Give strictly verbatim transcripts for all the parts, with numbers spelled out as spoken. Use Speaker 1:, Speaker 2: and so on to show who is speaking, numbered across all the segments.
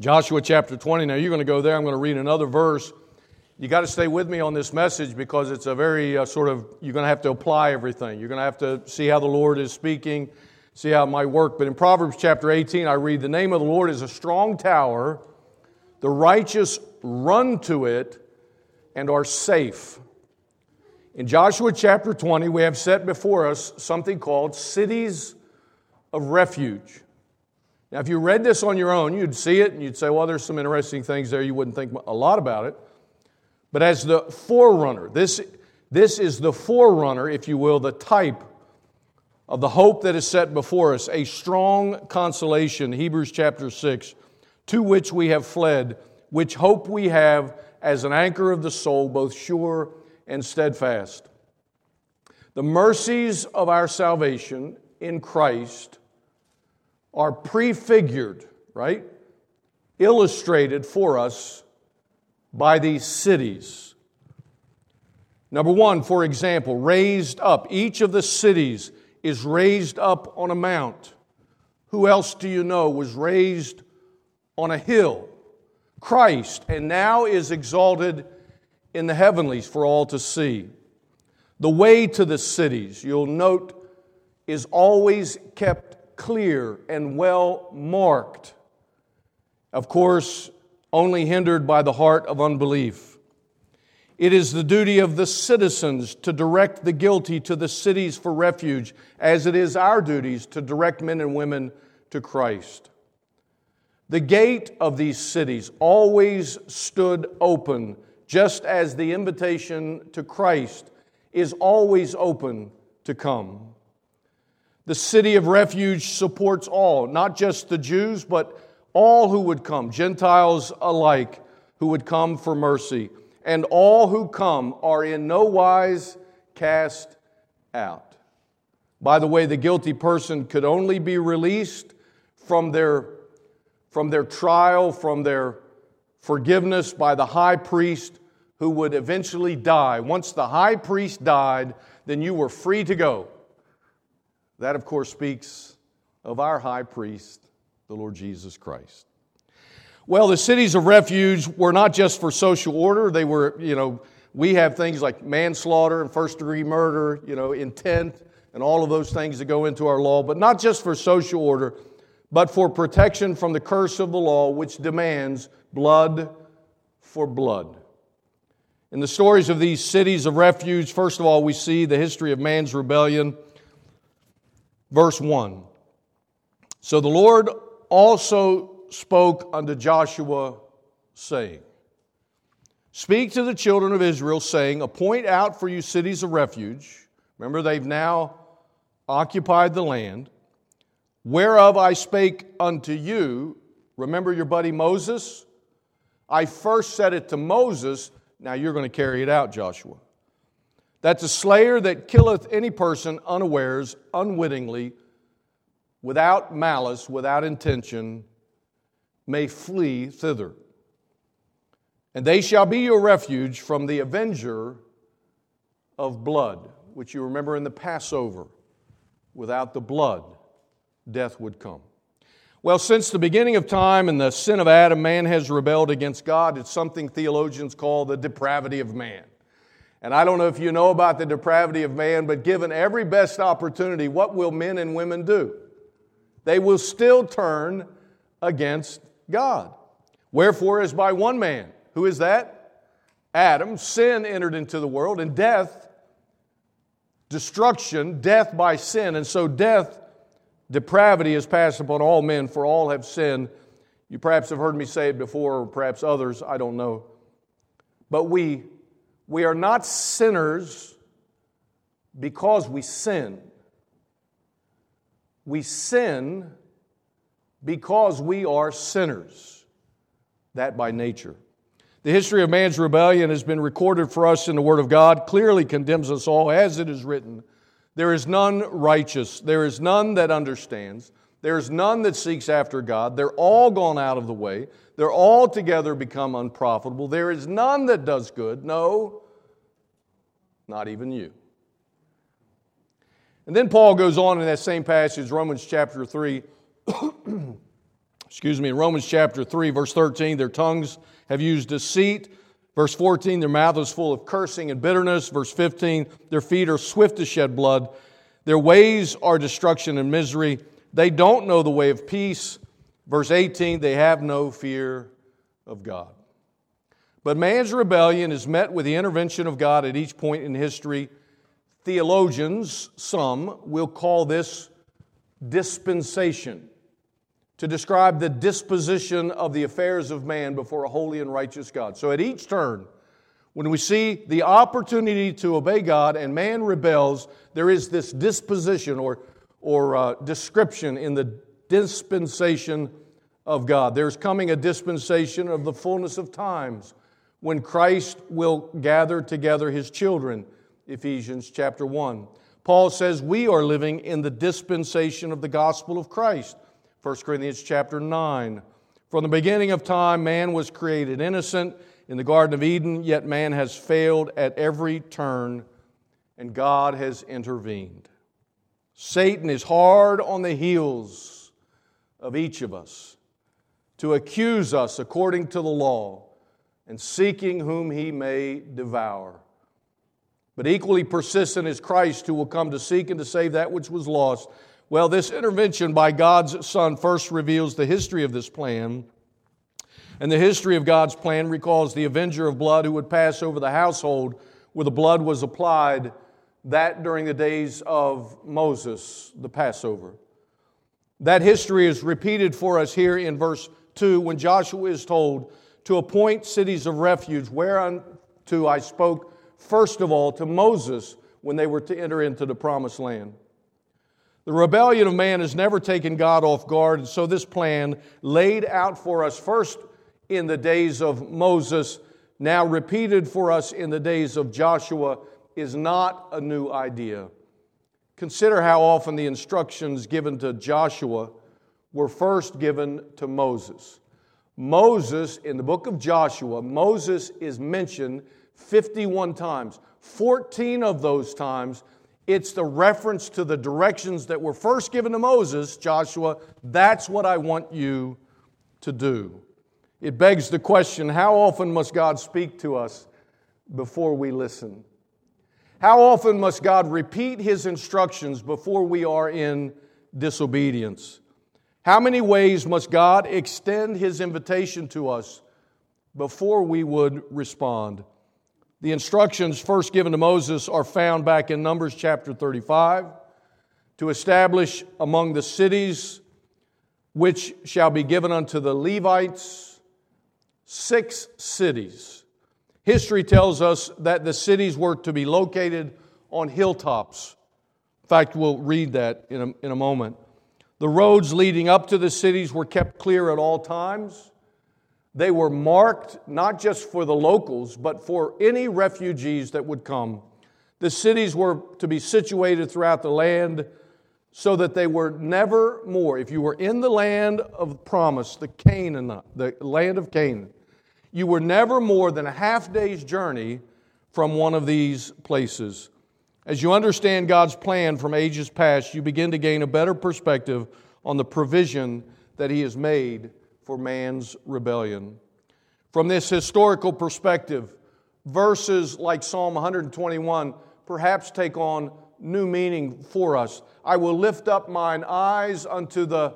Speaker 1: Joshua chapter twenty. Now you're going to go there. I'm going to read another verse. You got to stay with me on this message because it's a very uh, sort of, you're going to have to apply everything. You're going to have to see how the Lord is speaking, see how it might work. But in Proverbs chapter eighteen, I read, "The name of the Lord is a strong tower. The righteous run to it and are safe." In Joshua chapter twenty, we have set before us something called cities of refuge. Now, if you read this on your own, you'd see it and you'd say, well, there's some interesting things there. You wouldn't think a lot about it. But as the forerunner, this, this is the forerunner, if you will, the type of the hope that is set before us, a strong consolation, Hebrews chapter six, to which we have fled, which hope we have as an anchor of the soul, both sure and steadfast. The mercies of our salvation in Christ are prefigured, right? Illustrated for us by these cities. Number one, for example, raised up. Each of the cities is raised up on a mount. Who else do you know was raised on a hill? Christ, and now is exalted in the heavenlies for all to see. The way to the cities, you'll note, is always kept clear and well marked. Of course, only hindered by the heart of unbelief. It is the duty of the citizens to direct the guilty to the cities for refuge, as it is our duties to direct men and women to Christ. The gate of these cities always stood open, just as the invitation to Christ is always open to come. The city of refuge supports all, not just the Jews, but all who would come, Gentiles alike, who would come for mercy. And all who come are in no wise cast out. By the way, the guilty person could only be released from their, from their trial, from their forgiveness by the high priest who would eventually die. Once the high priest died, then you were free to go. That, of course, speaks of our high priest, the Lord Jesus Christ. Well, the cities of refuge were not just for social order. They were, you know, we have things like manslaughter and first-degree murder, you know, intent, and all of those things that go into our law, but not just for social order, but for protection from the curse of the law, which demands blood for blood. In the stories of these cities of refuge, first of all, we see the history of man's rebellion. Verse one. So the Lord also spoke unto Joshua, saying, "Speak to the children of Israel, saying, appoint out for you cities of refuge." Remember, they've now occupied the land. "Whereof I spake unto you." Remember your buddy Moses? I first said it to Moses. Now you're going to carry it out, Joshua. "That the slayer that killeth any person unawares, unwittingly, without malice, without intention, may flee thither. And they shall be your refuge from the avenger of blood," which you remember in the Passover. Without the blood, death would come. Well, since the beginning of time and the sin of Adam, man has rebelled against God. It's something theologians call the depravity of man. And I don't know if you know about the depravity of man, but given every best opportunity, what will men and women do? They will still turn against God. "Wherefore, as by one man," who is that? Adam, "sin entered into the world, and death, destruction, death by sin. And so death, depravity is passed upon all men, for all have sinned." You perhaps have heard me say it before, or perhaps others, I don't know. But we, we are not sinners because we sin. We sin because we are sinners. That by nature. The history of man's rebellion has been recorded for us in the Word of God, clearly condemns us all, as it is written. "There is none righteous, there is none that understands, there is none that seeks after God. They're all gone out of the way. They're all together become unprofitable. There is none that does good, no, not even you." And then Paul goes on in that same passage, Romans chapter three, excuse me, in Romans chapter three, verse thirteen, their tongues have used deceit. Verse fourteen, their mouth is full of cursing and bitterness. Verse fifteen, their feet are swift to shed blood. Their ways are destruction and misery. They don't know the way of peace. Verse eighteen, they have no fear of God. But man's rebellion is met with the intervention of God at each point in history. Theologians, some, will call this dispensation, to describe the disposition of the affairs of man before a holy and righteous God. So at each turn, when we see the opportunity to obey God and man rebels, there is this disposition or, or uh, description in the dispensation of God. There's coming a dispensation of the fullness of times when Christ will gather together His children, Ephesians chapter one. Paul says we are living in the dispensation of the gospel of Christ, First Corinthians chapter nine. From the beginning of time, man was created innocent in the Garden of Eden, yet man has failed at every turn, and God has intervened. Satan is hard on the heels of each of us to accuse us according to the law and seeking whom he may devour. But equally persistent is Christ, who will come to seek and to save that which was lost. Well, this intervention by God's Son first reveals the history of this plan. And the history of God's plan recalls the avenger of blood who would pass over the household where the blood was applied, that during the days of Moses, the Passover. That history is repeated for us here in verse two when Joshua is told to appoint cities of refuge, whereunto I spoke first of all to Moses when they were to enter into the promised land. The rebellion of man has never taken God off guard, and so this plan laid out for us first in the days of Moses, now repeated for us in the days of Joshua, is not a new idea. Consider how often the instructions given to Joshua were first given to Moses. Moses, in the book of Joshua, Moses is mentioned fifty-one times. fourteen of those times, it's the reference to the directions that were first given to Moses, Joshua, that's what I want you to do. It begs the question, how often must God speak to us before we listen? How often must God repeat His instructions before we are in disobedience? How many ways must God extend His invitation to us before we would respond? The instructions first given to Moses are found back in Numbers chapter thirty-five, to establish among the cities which shall be given unto the Levites six cities. History tells us that the cities were to be located on hilltops. In fact, we'll read that in a, in a moment. The roads leading up to the cities were kept clear at all times. They were marked not just for the locals, but for any refugees that would come. The cities were to be situated throughout the land so that they were never more. If you were in the land of promise, the Canaan, the land of Canaan, you were never more than a half day's journey from one of these places. As you understand God's plan from ages past, you begin to gain a better perspective on the provision that He has made for man's rebellion. From this historical perspective, verses like Psalm one twenty-one perhaps take on new meaning for us. I will lift up mine eyes unto the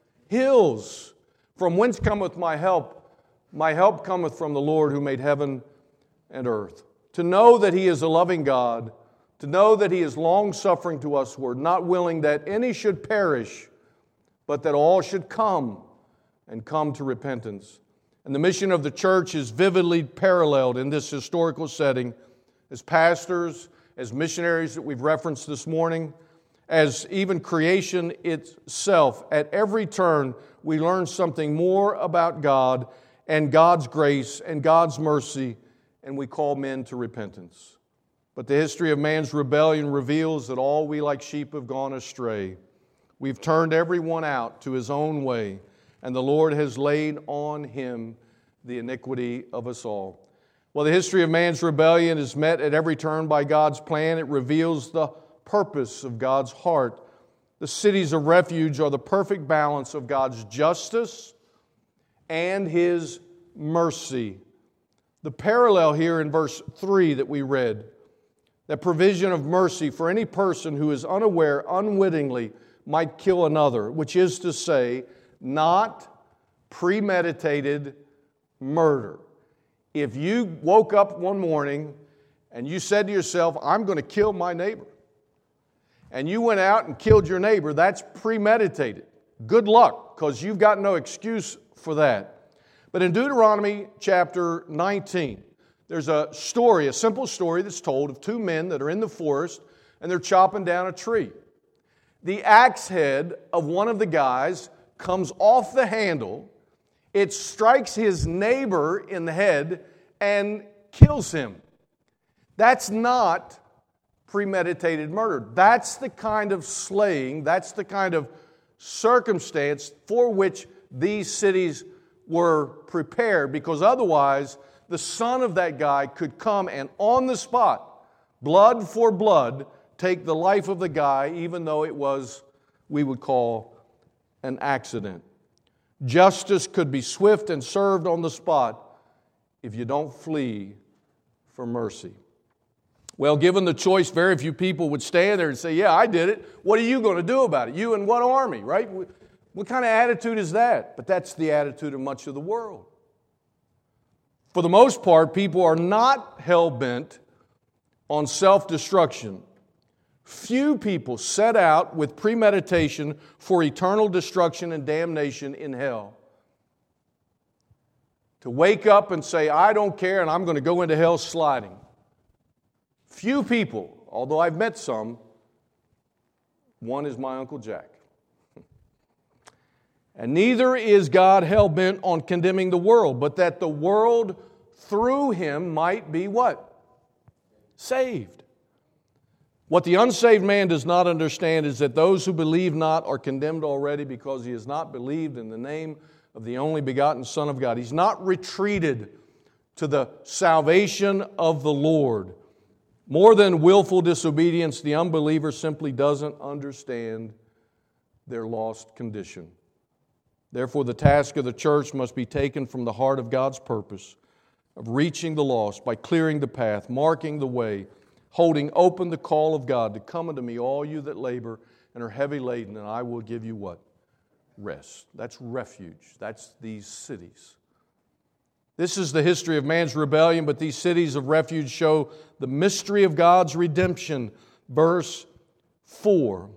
Speaker 1: hills, from whence cometh my help. My help cometh from the Lord who made heaven and earth. To know that He is a loving God, to know that He is long-suffering to usward, not willing that any should perish, but that all should come and come to repentance. And the mission of the church is vividly paralleled in this historical setting. As pastors, as missionaries that we've referenced this morning, as even creation itself, at every turn we learn something more about God and God's grace and God's mercy, and we call men to repentance. But the history of man's rebellion reveals that all we like sheep have gone astray. We've turned everyone out to his own way, and the Lord has laid on Him the iniquity of us all. Well, the history of man's rebellion is met at every turn by God's plan. It reveals the purpose of God's heart. The cities of refuge are the perfect balance of God's justice and His mercy. The parallel here in verse three that we read, that provision of mercy for any person who is unaware, unwittingly, might kill another, which is to say, not premeditated murder. If you woke up one morning and you said to yourself, I'm going to kill my neighbor, and you went out and killed your neighbor, that's premeditated. Good luck, because you've got no excuse for that. But in Deuteronomy chapter nineteen, there's a story, a simple story that's told of two men that are in the forest and they're chopping down a tree. The axe head of one of the guys comes off the handle, it strikes his neighbor in the head and kills him. That's not premeditated murder. That's the kind of slaying, that's the kind of circumstance for which these cities were prepared, because otherwise the son of that guy could come and on the spot, blood for blood, take the life of the guy, even though it was, we would call, an accident. Justice could be swift and served on the spot if you don't flee for mercy. Well, given the choice, very few people would stand there and say, yeah, I did it. What are you going to do about it? You and what army, right? What kind of attitude is that? But that's the attitude of much of the world. For the most part, people are not hell-bent on self-destruction. Few people set out with premeditation for eternal destruction and damnation in hell. To wake up and say, I don't care and I'm going to go into hell sliding. Few people, although I've met some, one is my Uncle Jack. And neither is God hell-bent on condemning the world, but that the world through him might be what? Saved. What the unsaved man does not understand is that those who believe not are condemned already because he has not believed in the name of the only begotten Son of God. He's not retreated to the salvation of the Lord. More than willful disobedience, the unbeliever simply doesn't understand their lost condition. Therefore, the task of the church must be taken from the heart of God's purpose of reaching the lost by clearing the path, marking the way, holding open the call of God to come unto me, all you that labor and are heavy laden, and I will give you what? Rest. That's refuge. That's these cities. This is the history of man's rebellion, but these cities of refuge show the mystery of God's redemption. Verse four.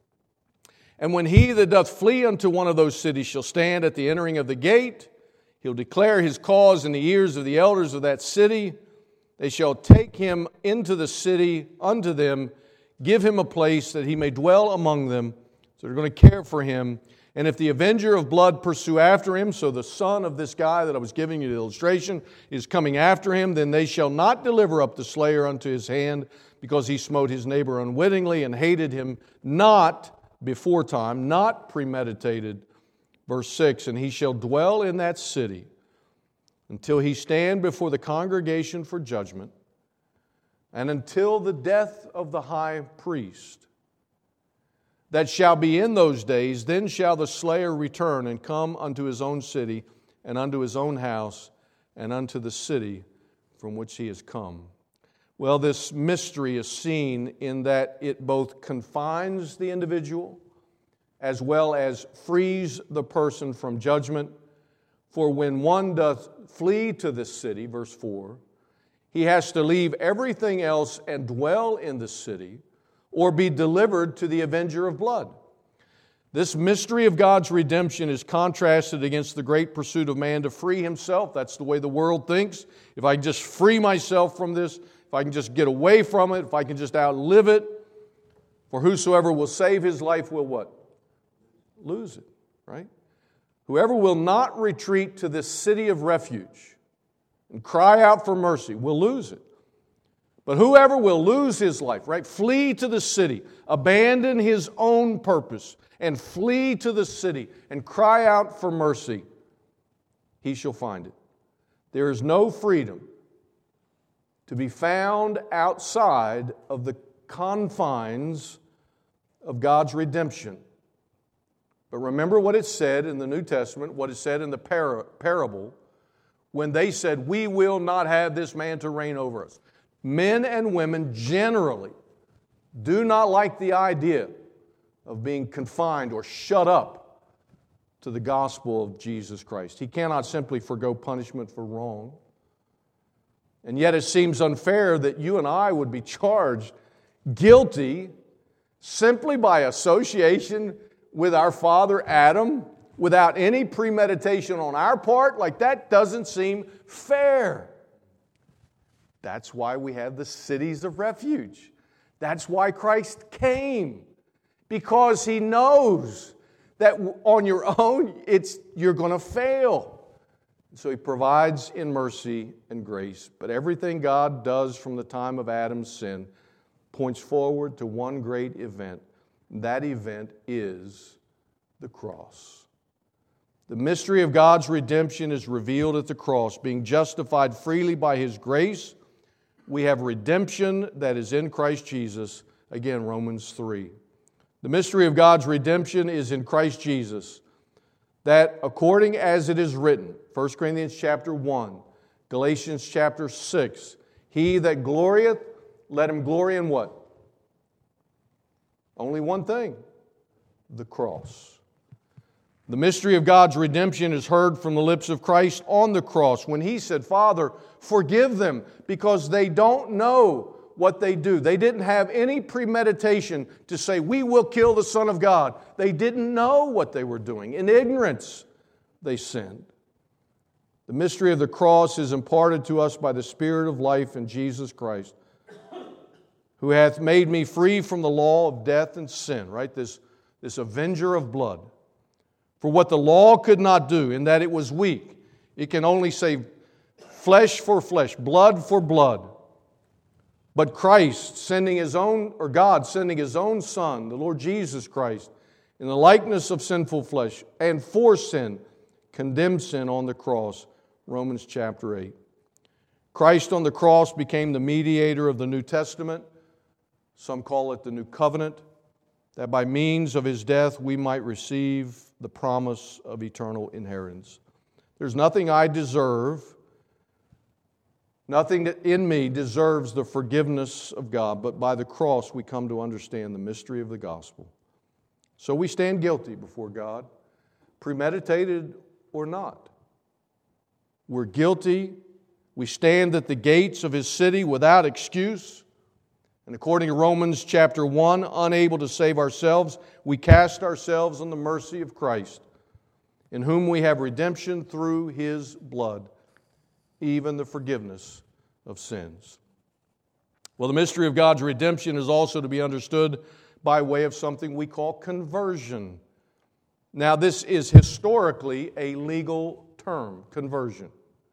Speaker 1: And when he that doth flee unto one of those cities shall stand at the entering of the gate, he'll declare his cause in the ears of the elders of that city. They shall take him into the city unto them, give him a place that he may dwell among them. So they're going to care for him. And if the avenger of blood pursue after him, so the son of this guy that I was giving you the illustration is coming after him, then they shall not deliver up the slayer unto his hand, because he smote his neighbor unwittingly and hated him not before time, not premeditated. Verse six, and he shall dwell in that city until he stand before the congregation for judgment, and until the death of the high priest that shall be in those days. Then shall the slayer return and come unto his own city, and unto his own house, and unto the city from which he has come. Well, this mystery is seen in that it both confines the individual as well as frees the person from judgment. For when one doth flee to this city, verse four, he has to leave everything else and dwell in the city, or be delivered to the avenger of blood. This mystery of God's redemption is contrasted against the great pursuit of man to free himself. That's the way the world thinks. If I can just free myself from this, if I can just get away from it, if I can just outlive it, for whosoever will save his life will what? Lose it, right? Whoever will not retreat to this city of refuge and cry out for mercy will lose it. But whoever will lose his life, right, flee to the city, abandon his own purpose, and flee to the city and cry out for mercy, he shall find it. There is no freedom to be found outside of the confines of God's redemption. But remember what it said in the New Testament, what it said in the par- parable, when they said, we will not have this man to reign over us. Men and women generally do not like the idea of being confined or shut up to the gospel of Jesus Christ. He cannot simply forgo punishment for wrong. And yet it seems unfair that you and I would be charged guilty simply by association with our father Adam without any premeditation on our part. Like, that doesn't seem fair. That's why we have the cities of refuge. That's why Christ came. Because He knows that on your own, it's you're going to fail. So He provides in mercy and grace. But everything God does from the time of Adam's sin points forward to one great event. That event is the cross. The mystery of God's redemption is revealed at the cross. Being justified freely by His grace, we have redemption that is in Christ Jesus. Again, Romans three. The mystery of God's redemption is in Christ Jesus, that according as it is written, First Corinthians chapter one, Galatians chapter six, he that glorieth, let him glory in what? Only one thing, the cross. The mystery of God's redemption is heard from the lips of Christ on the cross when He said, Father, forgive them because they don't know what they do. They didn't have any premeditation to say, we will kill the Son of God. They didn't know what they were doing. In ignorance, they sinned. The mystery of the cross is imparted to us by the Spirit of life in Jesus Christ, who hath made me free from the law of death and sin, right? This, this avenger of blood. For what the law could not do, in that it was weak, it can only save flesh for flesh, blood for blood. But Christ sending His own, or God sending His own Son, the Lord Jesus Christ, in the likeness of sinful flesh, and for sin, condemned sin on the cross, Romans chapter eight. Christ on the cross became the mediator of the New Testament. Some call it the New Covenant, that by means of His death we might receive the promise of eternal inheritance. There's nothing I deserve, nothing that in me deserves the forgiveness of God, but by the cross we come to understand the mystery of the gospel. So we stand guilty before God, premeditated or not. We're guilty. We stand at the gates of His city without excuse. And according to Romans chapter one, unable to save ourselves, we cast ourselves on the mercy of Christ, in whom we have redemption through His blood, even the forgiveness of sins. Well, the mystery of God's redemption is also to be understood by way of something we call conversion. Now, this is historically a legal term, conversion.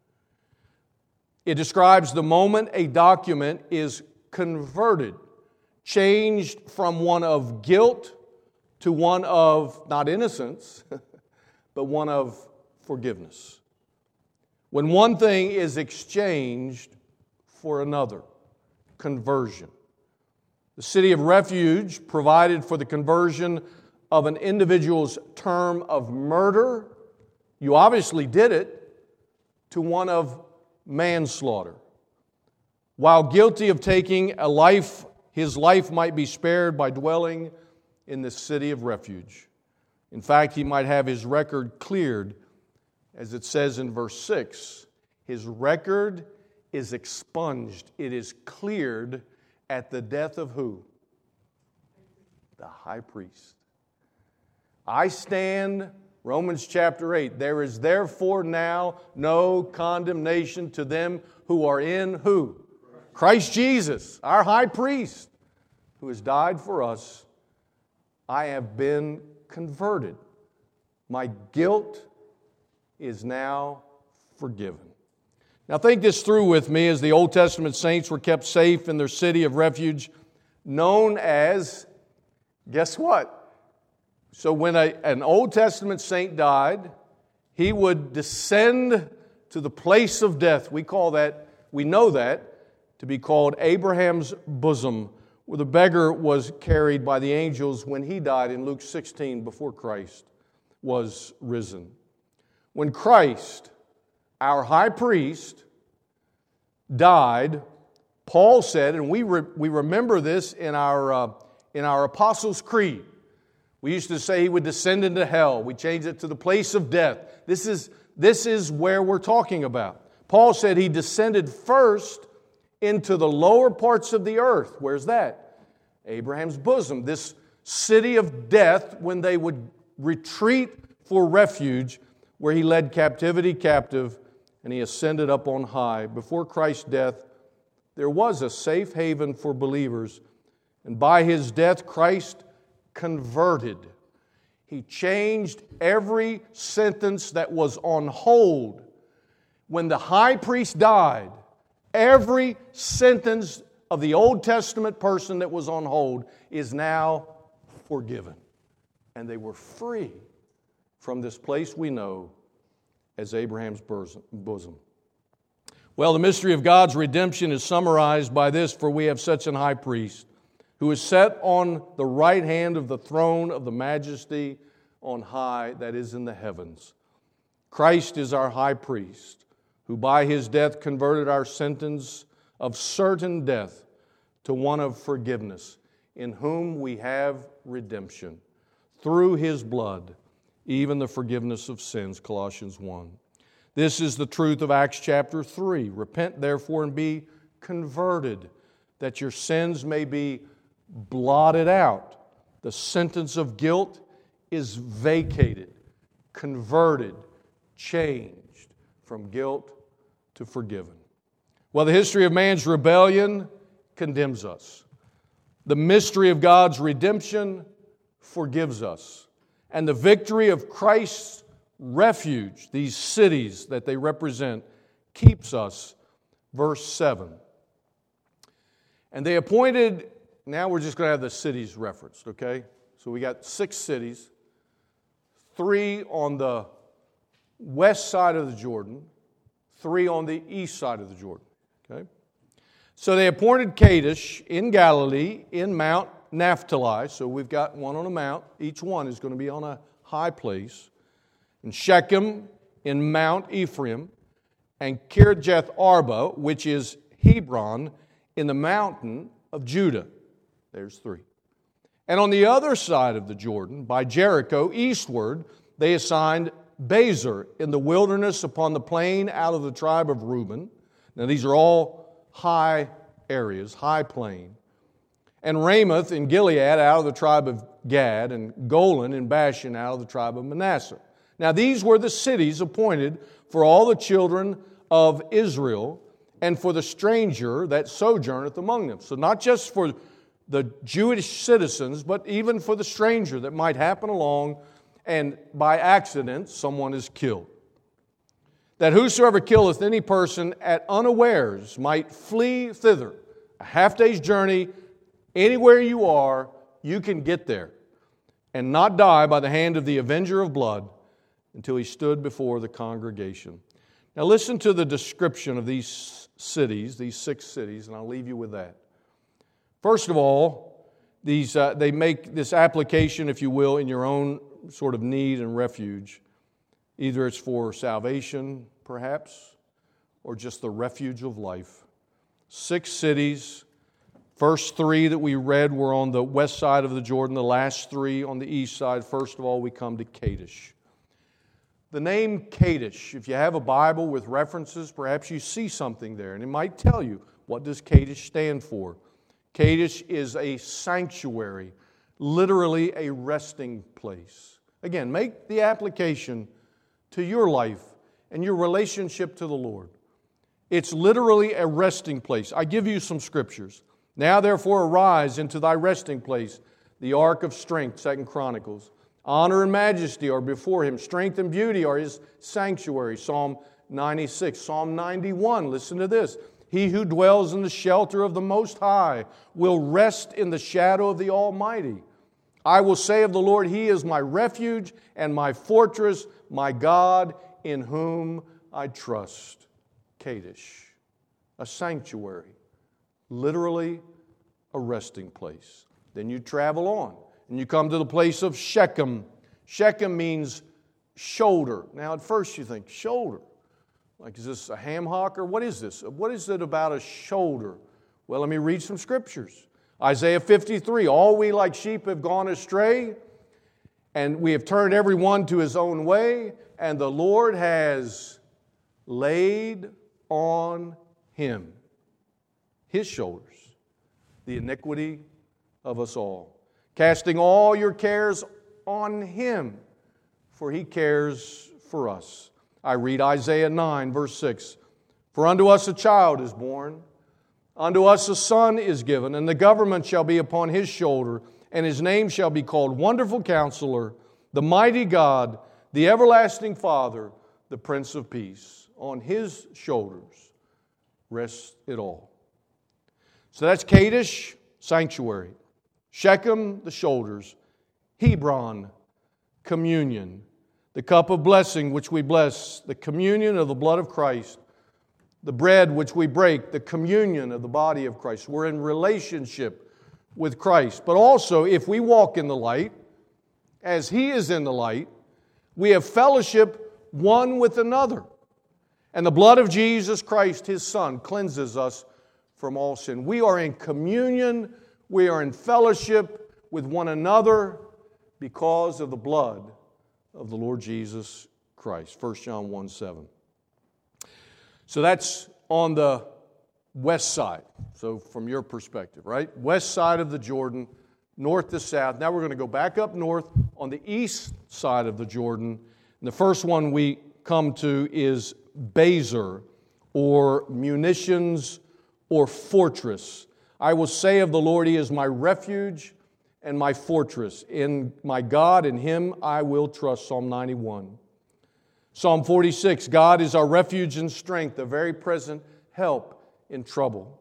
Speaker 1: It describes the moment a document is converted, changed from one of guilt to one of, not innocence, but one of forgiveness. When one thing is exchanged for another, conversion. The city of refuge provided for the conversion of an individual's term of murder, you obviously did it, to one of manslaughter. While guilty of taking a life, his life might be spared by dwelling in the city of refuge. In fact, he might have his record cleared, as it says in verse six. His record is expunged. It is cleared at the death of who? The high priest. I stand, Romans chapter eight, there is therefore now no condemnation to them who are in who? Christ Jesus, our high priest, who has died for us. I have been converted. My guilt is now forgiven. Now think this through with me as the Old Testament saints were kept safe in their city of refuge, known as, guess what? So when a, an Old Testament saint died, he would descend to the place of death. We call that, we know that, to be called Abraham's bosom, where the beggar was carried by the angels when he died in Luke sixteen before Christ. was risen. When Christ, our high priest, died, Paul said, and we re- we remember this in our uh, in our Apostles' Creed. We used to say he would descend into hell. We changed it to the place of death. This is this is where we're talking about. Paul said he descended first into the lower parts of the earth. Where's that? Abraham's bosom. This city of death, when they would retreat for refuge, where he led captivity captive, and he ascended up on high. Before Christ's death, there was a safe haven for believers. And by his death, Christ converted. He changed every sentence that was on hold. When the high priest died, every sentence of the Old Testament person that was on hold is now forgiven. And they were free from this place we know as Abraham's bosom. Well, the mystery of God's redemption is summarized by this: for we have such an high priest who is set on the right hand of the throne of the majesty on high, that is in the heavens. Christ is our high priest, who by his death converted our sentence of certain death to one of forgiveness, in whom we have redemption, through his blood, even the forgiveness of sins, Colossians one. This is the truth of Acts chapter three. Repent therefore and be converted, that your sins may be blotted out. The sentence of guilt is vacated, converted, changed from guilt to forgiven. Well, the history of man's rebellion condemns us. The mystery of God's redemption forgives us. And the victory of Christ's refuge, these cities that they represent, keeps us. Verse seven. And they appointed, now we're just going to have the cities referenced, okay? So we got six cities, three on the west side of the Jordan, three on the east side of the Jordan, okay? So they appointed Kadesh in Galilee, in Mount Naphtali. So we've got one on a mount. Each one is going to be on a high place. And Shechem in Mount Ephraim. And Kirjath Arba, which is Hebron, in the mountain of Judah. There's three. And on the other side of the Jordan, by Jericho, eastward, they assigned Bezer in the wilderness upon the plain out of the tribe of Reuben. Now these are all high areas, high plain. And Ramoth in Gilead out of the tribe of Gad, and Golan in Bashan out of the tribe of Manasseh. Now these were the cities appointed for all the children of Israel, and for the stranger that sojourneth among them. So not just for the Jewish citizens, but even for the stranger that might happen along, and by accident someone is killed. That whosoever killeth any person at unawares might flee thither. A half day's journey, anywhere you are, you can get there, and not die by the hand of the avenger of blood, until he stood before the congregation. Now listen to the description of these cities, these six cities, and I'll leave you with that. First of all, these uh, they make this application, if you will, in your own sort of need and refuge. Either it's for salvation, perhaps, or just the refuge of life. Six cities. First three that we read were on the west side of the Jordan. The last three on the east side. First of all, we come to Kadesh. The name Kadesh, if you have a Bible with references, perhaps you see something there, and it might tell you, what does Kadesh stand for? Kadesh is a sanctuary, literally a resting place. Again, make the application to your life and your relationship to the Lord. It's literally a resting place. I give you some scriptures. Now therefore arise into thy resting place, the ark of strength, Second Chronicles. Honor and majesty are before him. Strength and beauty are his sanctuary. Psalm ninety-six. Psalm ninety-one, listen to this. He who dwells in the shelter of the Most High will rest in the shadow of the Almighty. I will say of the Lord, He is my refuge and my fortress, my God in whom I trust. Kadesh, a sanctuary, literally a resting place. Then you travel on. And you come to the place of Shechem. Shechem means shoulder. Now, at first you think, shoulder? Like, is this a ham hock or what is this? What is it about a shoulder? Well, let me read some scriptures. Isaiah fifty-three, all we like sheep have gone astray, and we have turned every one to his own way, and the Lord has laid on him, his shoulders, the iniquity of us all. Casting all your cares on him, for he cares for us. I read Isaiah nine, verse six. For unto us a child is born, unto us a son is given, and the government shall be upon his shoulder, and his name shall be called Wonderful Counselor, the Mighty God, the Everlasting Father, the Prince of Peace. On his shoulders rests it all. So that's Kadesh, sanctuary. Shechem, the shoulders. Hebron, communion. The cup of blessing which we bless, the communion of the blood of Christ. The bread which we break, the communion of the body of Christ. We're in relationship with Christ. But also, if we walk in the light, as He is in the light, we have fellowship one with another. And the blood of Jesus Christ, His Son, cleanses us from all sin. We are in communion, we are in fellowship with one another because of the blood of the Lord Jesus Christ. First John one seven. So that's on the west side. So from your perspective, right? West side of the Jordan, north to south. Now we're going to go back up north on the east side of the Jordan. And the first one we come to is Bezer, or munitions, or fortress. I will say of the Lord, He is my refuge and my fortress. In my God, in Him I will trust. Psalm ninety-one. Psalm forty-six, God is our refuge and strength, a very present help in trouble.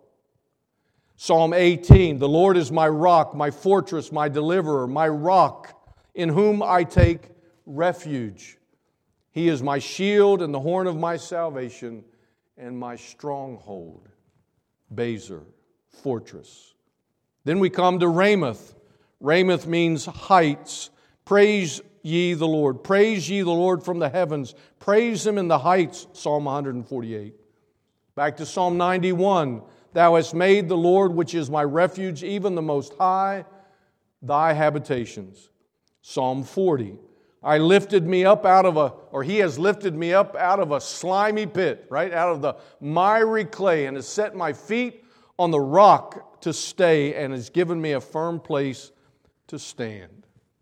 Speaker 1: Psalm eighteen, the Lord is my rock, my fortress, my deliverer, my rock, in whom I take refuge. He is my shield and the horn of my salvation and my stronghold. Bezer, fortress. Then we come to Ramoth. Ramoth means heights. Praise ye the Lord. Praise ye the Lord from the heavens. Praise Him in the heights. Psalm one forty-eight. Back to Psalm ninety-one. Thou hast made the Lord, which is my refuge, even the Most High, thy habitations. Psalm forty. I lifted me up out of a, or He has lifted me up out of a slimy pit, right? Out of the miry clay, and has set my feet on the rock to stay, and has given me a firm place to stand.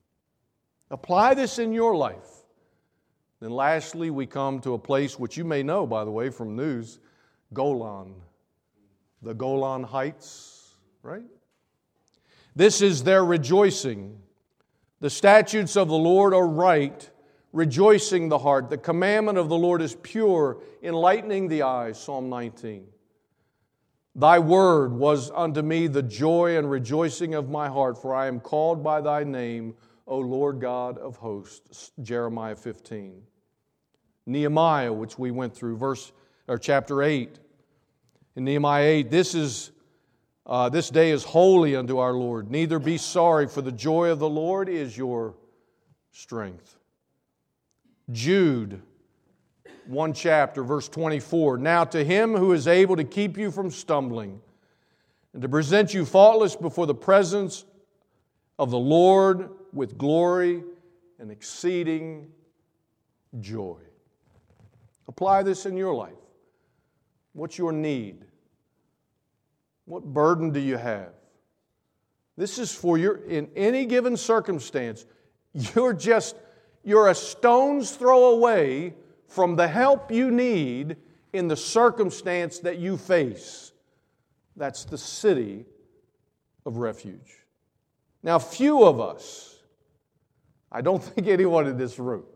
Speaker 1: Apply this in your life. Then lastly, we come to a place which you may know, by the way, from news, Golan. The Golan Heights, right? This is their rejoicing. The statutes of the Lord are right, rejoicing the heart. The commandment of the Lord is pure, enlightening the eyes. Psalm nineteen. Thy word was unto me the joy and rejoicing of my heart, for I am called by thy name, O Lord God of hosts. Jeremiah fifteen. Nehemiah, which we went through, verse or chapter eight. In Nehemiah eight, this is uh, this day is holy unto our Lord. Neither be sorry, for the joy of the Lord is your strength. Jude, one chapter, verse twenty-four. Now to Him who is able to keep you from stumbling, and to present you faultless before the presence of the Lord with glory and exceeding joy. Apply this in your life. What's your need? What burden do you have? This is for your, in any given circumstance, you're just, you're a stone's throw away from the help you need in the circumstance that you face. That's the city of refuge. Now, few of us, I don't think anyone in this room,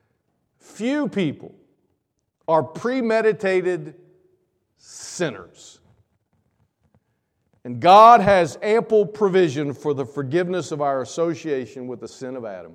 Speaker 1: few people are premeditated sinners. And God has ample provision for the forgiveness of our association with the sin of Adam.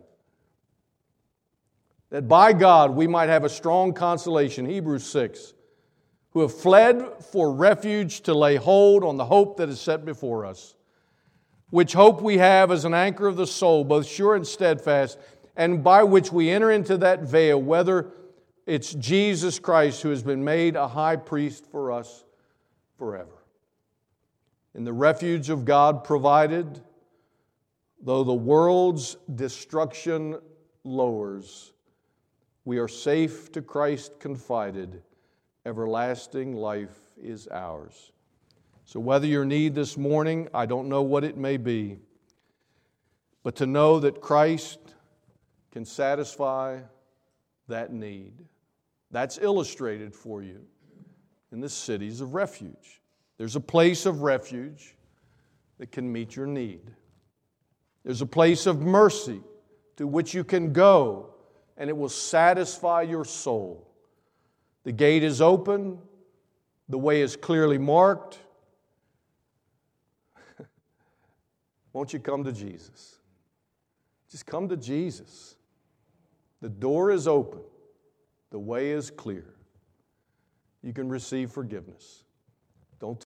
Speaker 1: That by God we might have a strong consolation, Hebrews six, who have fled for refuge to lay hold on the hope that is set before us, which hope we have as an anchor of the soul, both sure and steadfast, and by which we enter into that veil, whether it's Jesus Christ who has been made a high priest for us forever. In the refuge of God provided, though the world's destruction lowers, we are safe to Christ confided. Everlasting life is ours. So whether your need this morning, I don't know what it may be, but to know that Christ can satisfy that need. That's illustrated for you in the cities of refuge. There's a place of refuge that can meet your need. There's a place of mercy to which you can go, and it will satisfy your soul. The gate is open. The way is clearly marked. Won't you come to Jesus? Just come to Jesus. The door is open. The way is clear. You can receive forgiveness. Don't